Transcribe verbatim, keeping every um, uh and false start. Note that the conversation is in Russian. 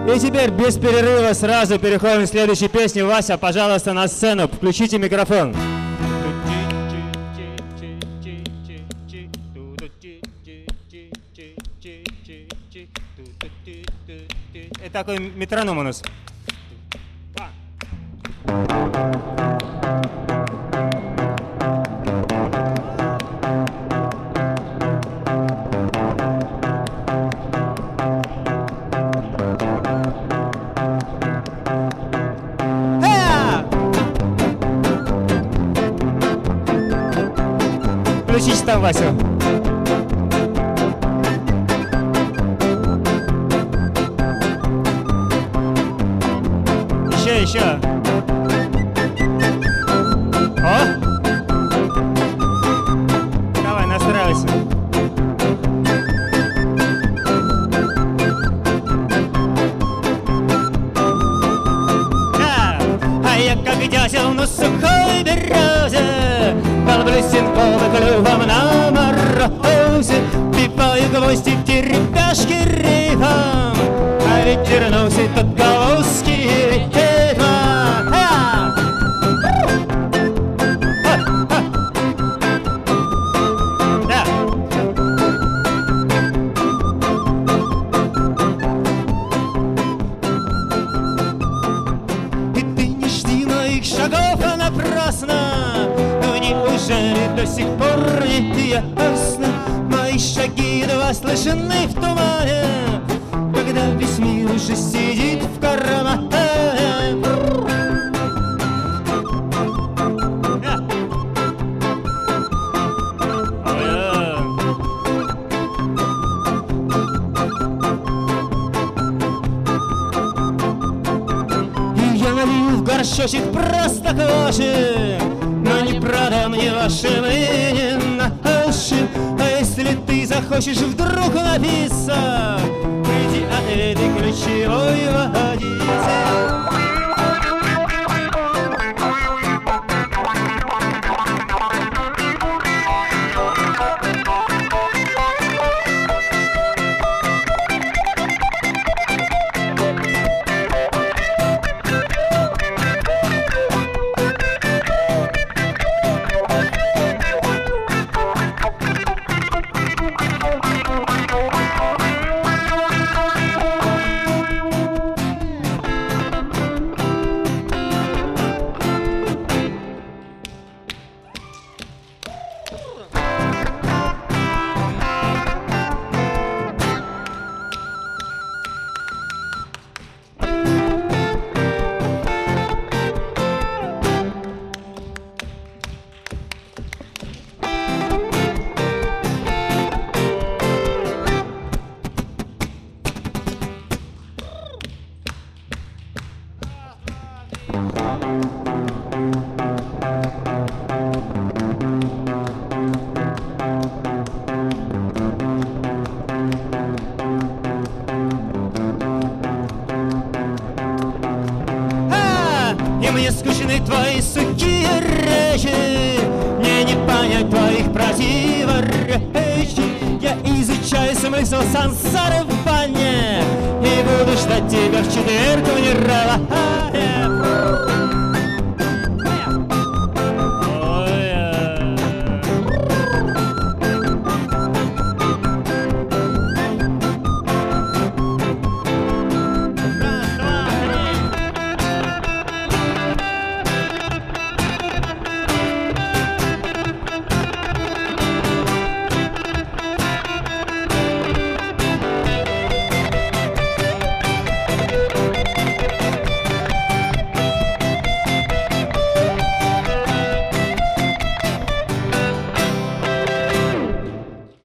И теперь без перерыва сразу переходим к следующей песне. Вася, пожалуйста, на сцену. Включите микрофон. Это такой метроном у нас. Включите там Васю. Еще, еще. О! Давай, настраивайся. Да. А я как дятел на сухой березе, полоблю синковым клювом на морозе, пиваю гвозди в деревяшки рифом, а ветер носит отголоски ритма. Да. И ты не жди моих шагов напрасно. Неужели до сих пор не ясно? Мои шаги едва слышны в тумане, когда весь мир уже сидит в кармане. И я налью в горшочек просто кваши, но не продам мне вашим и не нашим. А если ты захочешь вдруг напиться, приди от этой ключевой водицы. И мне скучны твои сухие речи, мне не понять твоих противоречий. Я изучаю смысл сансары в бане и буду ждать тебя в четверг в нераве.